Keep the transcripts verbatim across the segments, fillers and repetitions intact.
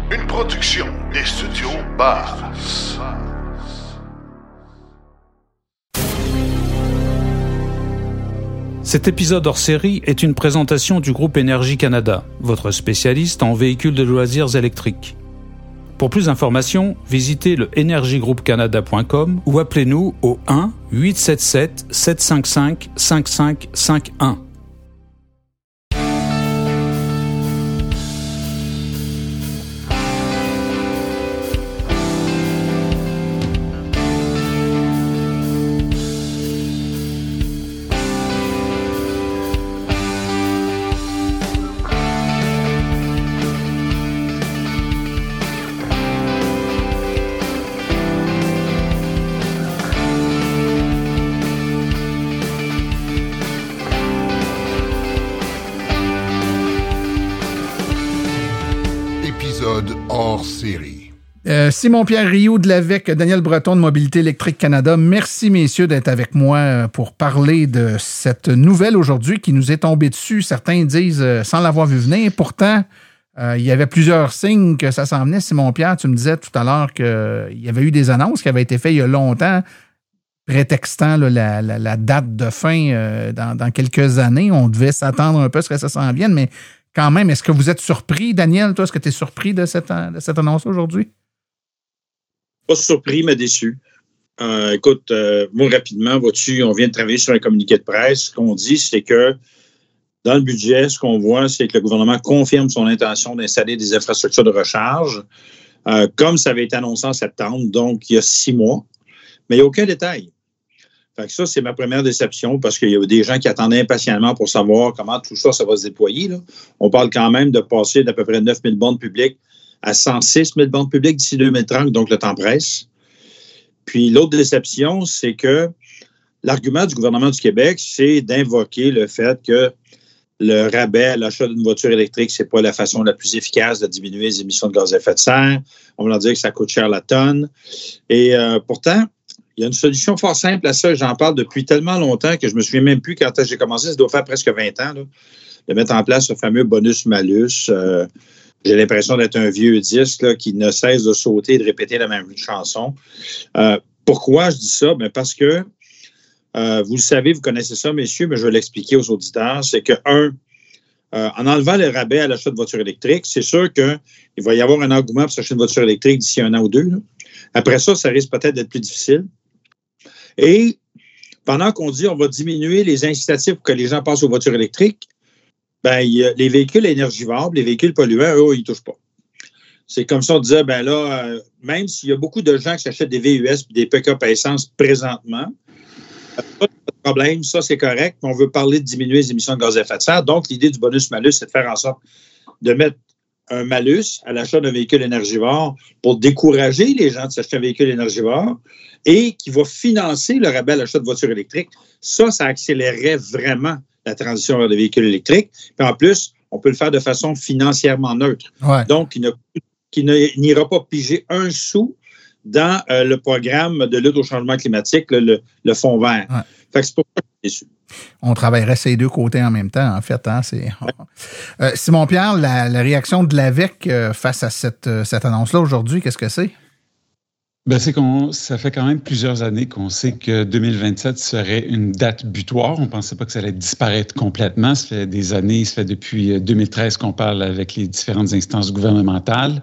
Une production des studios Bars. Cet épisode hors série est une présentation du groupe Énergie Canada, votre spécialiste en véhicules de loisirs électriques. Pour plus d'informations, visitez le energy group canada point com ou appelez-nous au un huit sept sept sept cinq cinq cinq cinq cinq un. Hors série. Euh, Simon-Pierre Rioux de l'Avec, Daniel Breton de Mobilité électrique Canada. Merci, messieurs, d'être avec moi pour parler de cette nouvelle aujourd'hui qui nous est tombée dessus. Certains disent euh, sans l'avoir vu venir. Pourtant, euh, il y avait plusieurs signes que ça s'en venait. Simon-Pierre, tu me disais tout à l'heure qu'il y avait eu des annonces qui avaient été faites il y a longtemps, prétextant là, la, la, la date de fin euh, dans, dans quelques années. On devait s'attendre un peu à ce que ça s'en vienne, mais quand même, est-ce que vous êtes surpris, Daniel? Toi, est-ce que tu es surpris de cette, de cette annonce aujourd'hui? Pas surpris, mais déçu. Euh, écoute, euh, moi, rapidement, vois-tu, on vient de travailler sur un communiqué de presse. Ce qu'on dit, c'est que dans le budget, ce qu'on voit, c'est que le gouvernement confirme son intention d'installer des infrastructures de recharge, euh, comme ça avait été annoncé en septembre, donc il y a six mois. Mais il n'y a aucun détail. Fait que ça, c'est ma première déception parce qu'il y a des gens qui attendaient impatiemment pour savoir comment tout ça, ça va se déployer. Là. On parle quand même de passer d'à peu près neuf mille bornes publiques à cent six mille bornes publiques d'ici deux mille trente, donc le temps presse. Puis l'autre déception, c'est que l'argument du gouvernement du Québec, c'est d'invoquer le fait que le rabais à l'achat d'une voiture électrique, c'est pas la façon la plus efficace de diminuer les émissions de gaz à effet de serre. On va leur dire que ça coûte cher la tonne. Et euh, pourtant, il y a une solution fort simple à ça. J'en parle depuis tellement longtemps que je me souviens même plus quand j'ai commencé. Ça doit faire presque vingt ans, là, de mettre en place ce fameux bonus-malus. Euh, j'ai l'impression d'être un vieux disque là, qui ne cesse de sauter et de répéter la même chanson. Euh, pourquoi je dis ça? Bien parce que, euh, vous le savez, vous connaissez ça, messieurs, mais je vais l'expliquer aux auditeurs. C'est que, un, euh, en enlevant le rabais à l'achat de voitures électriques, c'est sûr qu'il va y avoir un engouement pour s'acheter une voiture électrique d'ici un an ou deux. Là. Après ça, ça risque peut-être d'être plus difficile. Et pendant qu'on dit on va diminuer les incitatifs pour que les gens passent aux voitures électriques, ben, il y a les véhicules énergivores, les véhicules polluants, eux, ils ne touchent pas. C'est comme ça, on disait, ben là, euh, même s'il y a beaucoup de gens qui s'achètent des V U S et des pick-up à essence présentement, euh, pas de problème, ça c'est correct, mais on veut parler de diminuer les émissions de gaz à effet de serre. Donc, l'idée du bonus-malus, c'est de faire en sorte de mettre un malus à l'achat d'un véhicule énergivore pour décourager les gens de s'acheter un véhicule énergivore et qui va financer le rabais à l'achat de voitures électriques. Ça, ça accélérerait vraiment la transition vers des véhicules électriques. Puis en plus, on peut le faire de façon financièrement neutre. Ouais. Donc, il, ne, il ne, n'ira pas piger un sou dans euh, le programme de lutte au changement climatique, le, le, le fonds vert. Ouais. Fait que c'est pour ça que je suis déçu. On travaillerait ces deux côtés en même temps, en fait. Hein, c'est... euh, Simon-Pierre, la, la réaction de l'Avec euh, face à cette, euh, cette annonce-là aujourd'hui, qu'est-ce que c'est? Ben, c'est qu'on, ça fait quand même plusieurs années qu'on sait que deux mille vingt-sept serait une date butoir. On ne pensait pas que ça allait disparaître complètement. Ça fait des années, ça fait depuis deux mille treize qu'on parle avec les différentes instances gouvernementales.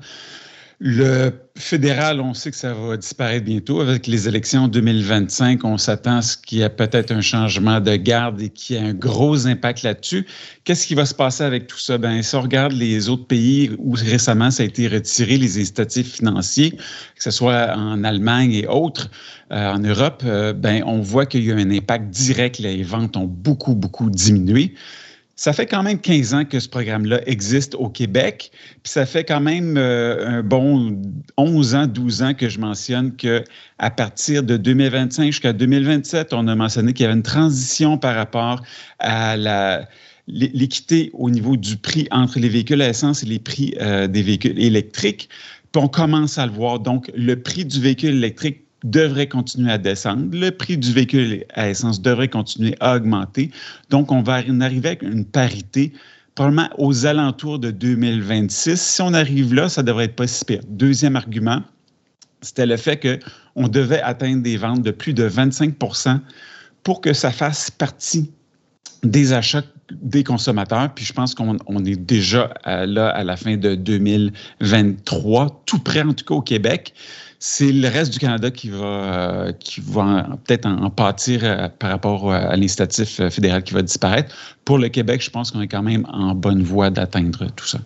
Le fédéral, on sait que ça va disparaître bientôt. Avec les élections deux mille vingt-cinq, on s'attend à ce qu'il y ait peut-être un changement de garde et qu'il y ait un gros impact là-dessus. Qu'est-ce qui va se passer avec tout ça? Bien, si on regarde les autres pays où récemment ça a été retiré, les incitatifs financiers, que ce soit en Allemagne et autres, euh, en Europe, euh, bien, on voit qu'il y a un impact direct. Les ventes ont beaucoup, beaucoup diminué. Ça fait quand même quinze ans que ce programme-là existe au Québec, puis ça fait quand même euh, un bon onze ans, douze ans que je mentionne qu'à partir de deux mille vingt-cinq jusqu'à deux mille vingt-sept, on a mentionné qu'il y avait une transition par rapport à la, l'équité au niveau du prix entre les véhicules à essence et les prix euh, des véhicules électriques. Puis on commence à le voir. Donc, le prix du véhicule électrique devrait continuer à descendre. Le prix du véhicule à essence devrait continuer à augmenter. Donc, on va arriver avec une parité probablement aux alentours de deux mille vingt-six. Si on arrive là, ça devrait être pas si pire. Deuxième argument, c'était le fait qu'on devait atteindre des ventes de plus de vingt-cinq pour cent pour que ça fasse partie des achats des consommateurs. Puis je pense qu'on on est déjà à, là à la fin de deux mille vingt-trois, tout près en tout cas au Québec. C'est le reste du Canada qui va, euh, qui va peut-être en, en pâtir euh, par rapport à l'incitatif fédéral qui va disparaître. Pour le Québec, je pense qu'on est quand même en bonne voie d'atteindre tout ça.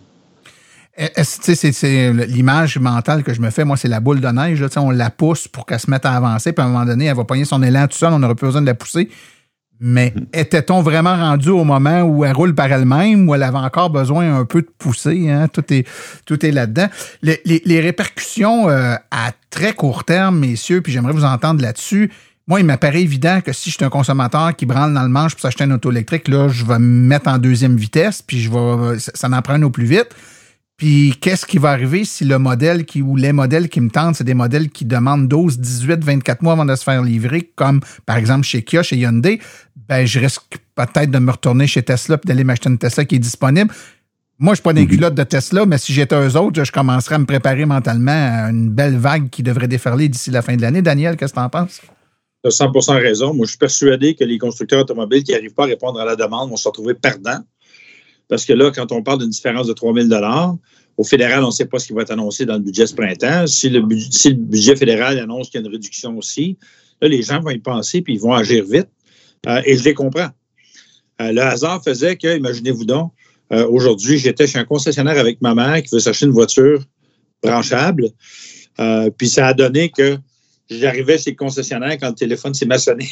C'est, c'est, c'est l'image mentale que je me fais. Moi, c'est la boule de neige. Là, on la pousse pour qu'elle se mette à avancer. Puis à un moment donné, elle va pogner son élan tout seul. On n'aurait plus besoin de la pousser. Mais mmh. était-on vraiment rendu au moment où elle roule par elle-même ou elle avait encore besoin un peu de pousser? Hein? Tout est, tout est là-dedans. Les, les, les répercussions euh, à très court terme, messieurs, puis j'aimerais vous entendre là-dessus. Moi, il m'apparaît évident que si je suis un consommateur qui branle dans le manche pour s'acheter un auto électrique, là, je vais me mettre en deuxième vitesse, puis je vais, ça n'en prend un au plus vite. Puis, qu'est-ce qui va arriver si le modèle qui ou les modèles qui me tentent, c'est des modèles qui demandent douze, dix-huit, vingt-quatre mois avant de se faire livrer, comme par exemple chez Kia, chez Hyundai, ben je risque peut-être de me retourner chez Tesla et d'aller m'acheter une Tesla qui est disponible. Moi, je suis pas dans les culottes de Tesla, mais si j'étais eux autres, je commencerais à me préparer mentalement à une belle vague qui devrait déferler d'ici la fin de l'année. Daniel, qu'est-ce que tu en penses? Tu as cent pour cent raison. Moi, je suis persuadé que les constructeurs automobiles qui n'arrivent pas à répondre à la demande vont se retrouver perdants. Parce que là, quand on parle d'une différence de trois mille dollars, au fédéral, on ne sait pas ce qui va être annoncé dans le budget ce printemps. Si le, budget, si le budget fédéral annonce qu'il y a une réduction aussi, là, les gens vont y penser puis ils vont agir vite. Euh, et je les comprends. Euh, le hasard faisait que, imaginez-vous donc, euh, aujourd'hui, j'étais chez un concessionnaire avec ma mère qui veut s'acheter une voiture branchable. Euh, puis ça a donné que j'arrivais chez le concessionnaire quand le téléphone s'est maçonné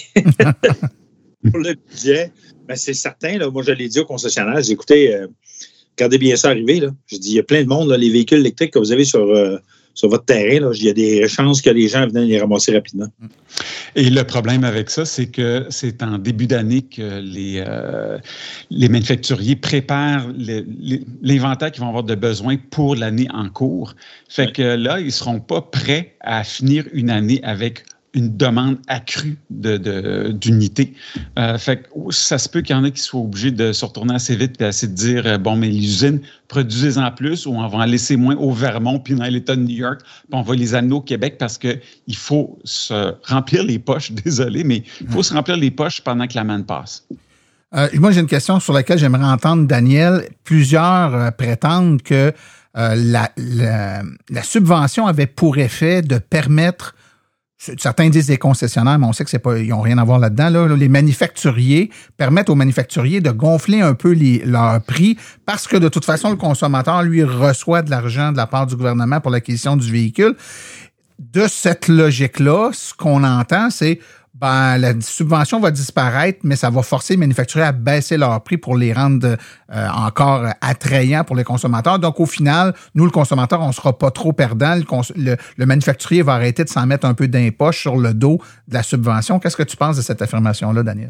pour le budget. Ben, c'est certain. Là, moi, je l'ai dit au concessionnaire. J'ai écouté... Euh, Regardez bien ça arriver. Là. Je dis, il y a plein de monde, là, les véhicules électriques que vous avez sur, euh, sur votre terrain. Là, il y a des chances que les gens viennent les ramasser rapidement. Et le problème avec ça, c'est que c'est en début d'année que les, euh, les manufacturiers préparent le, l'inventaire qu'ils vont avoir de besoin pour l'année en cours. Fait ouais. que là, ils ne seront pas prêts à finir une année avec une demande accrue de, de, d'unités. Euh, fait que ça se peut qu'il y en ait qui soient obligés de se retourner assez vite et assez de dire, euh, bon, mais les usines, produisez-en plus ou on va en laisser moins au Vermont puis dans l'État de New York, puis on va les amener au Québec parce qu'il faut se remplir les poches, désolé, mais il faut se remplir les poches pendant que la manne passe. Euh, moi, j'ai une question sur laquelle j'aimerais entendre Daniel. Plusieurs euh, prétendent que euh, la, la, la subvention avait pour effet de permettre. Certains disent des concessionnaires, mais on sait que c'est pas, ils n'ont rien à voir là-dedans. Là. Les manufacturiers permettent aux manufacturiers de gonfler un peu les, leur prix parce que de toute façon, le consommateur, lui, reçoit de l'argent de la part du gouvernement pour l'acquisition du véhicule. De cette logique-là, ce qu'on entend, c'est ben, la subvention va disparaître, mais ça va forcer les manufacturiers à baisser leur prix pour les rendre euh, encore attrayants pour les consommateurs. Donc, au final, nous, le consommateur, on ne sera pas trop perdant. Le, cons- le, le manufacturier va arrêter de s'en mettre un peu d'impoche sur le dos de la subvention. Qu'est-ce que tu penses de cette affirmation-là, Daniel?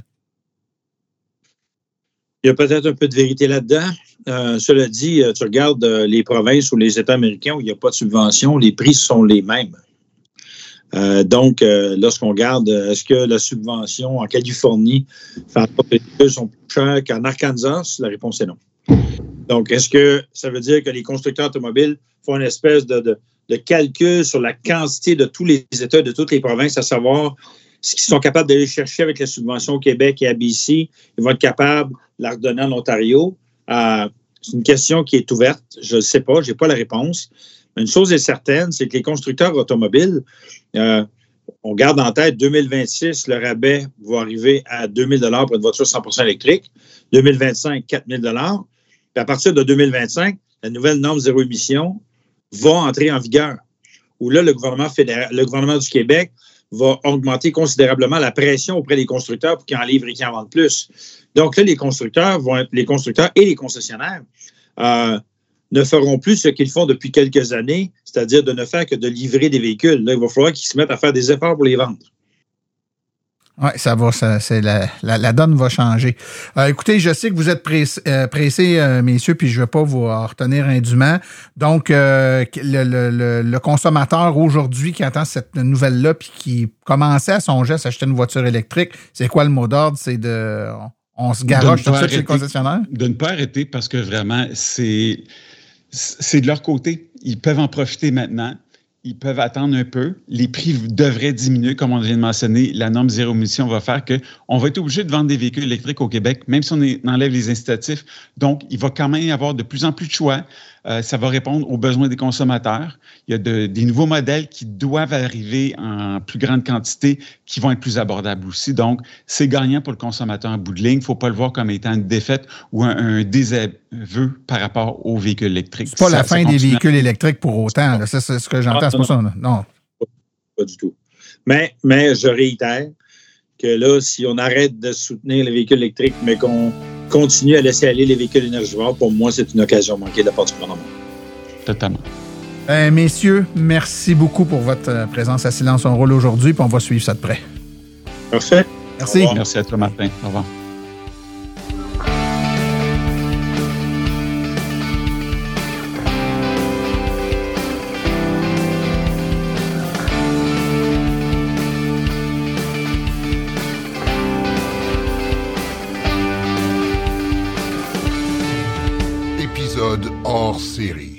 Il y a peut-être un peu de vérité là-dedans. Euh, cela dit, tu regardes les provinces ou les États américains où il n'y a pas de subvention, les prix sont les mêmes. Euh, donc, euh, lorsqu'on regarde, est-ce que la subvention en Californie fait en sorte que les véhicules sont plus chers qu'en Arkansas? La réponse est non. Donc, est-ce que ça veut dire que les constructeurs automobiles font une espèce de, de, de calcul sur la quantité de tous les États, de toutes les provinces, à savoir ce qu'ils sont capables d'aller chercher avec la subvention au Québec et à B C? Ils vont être capables de la redonner en Ontario? Euh, c'est une question qui est ouverte. Je ne sais pas, je n'ai pas la réponse. Une chose est certaine, c'est que les constructeurs automobiles, euh, on garde en tête deux mille vingt-six, le rabais va arriver à deux mille dollars pour une voiture cent pour cent électrique, deux mille vingt-cinq, quatre mille dollars. Puis à partir de deux mille vingt-cinq, la nouvelle norme zéro émission va entrer en vigueur, où là, le gouvernement fédéral, le gouvernement du Québec va augmenter considérablement la pression auprès des constructeurs pour qu'ils en livrent et qu'ils en vendent plus. Donc là, les constructeurs vont être, les constructeurs et les concessionnaires euh, ne feront plus ce qu'ils font depuis quelques années, c'est-à-dire de ne faire que de livrer des véhicules. Là, il va falloir qu'ils se mettent à faire des efforts pour les vendre. Oui, ça va, ça, c'est la, la, la donne va changer. Euh, écoutez, je sais que vous êtes pressés, euh, pressés euh, messieurs, puis je ne vais pas vous retenir indûment. Donc, euh, le, le, le consommateur aujourd'hui qui entend cette nouvelle-là, puis qui commençait à songer à s'acheter une voiture électrique, c'est quoi le mot d'ordre? C'est de... On se garoche tout de suite arrêter, chez le concessionnaire? De ne pas arrêter parce que vraiment, c'est, c'est de leur côté. Ils peuvent en profiter maintenant. Ils peuvent attendre un peu. Les prix devraient diminuer, comme on vient de mentionner. La norme zéro émission va faire qu'on va être obligé de vendre des véhicules électriques au Québec, même si on est, enlève les incitatifs. Donc, il va quand même y avoir de plus en plus de choix. Euh, ça va répondre aux besoins des consommateurs. Il y a de, des nouveaux modèles qui doivent arriver en plus grande quantité, qui vont être plus abordables aussi. Donc, c'est gagnant pour le consommateur en bout de ligne. Il ne faut pas le voir comme étant une défaite ou un, un désaveu par rapport aux véhicules électriques. C'est pas ça, la fin des véhicules électriques pour autant. Là. Ça, c'est ce que j'entends. Ah, c'est pas ça. Là. Non. Pas, pas du tout. Mais, mais je réitère que là, si on arrête de soutenir les véhicules électriques, mais qu'on continue à laisser aller les véhicules énergivores, pour moi, c'est une occasion manquée de la part du gouvernement. Totalement. Euh, messieurs, merci beaucoup pour votre présence à Silence on roule aujourd'hui, puis on va suivre ça de près. Parfait. Merci. Merci à toi, Martin. Au revoir. Épisode hors série.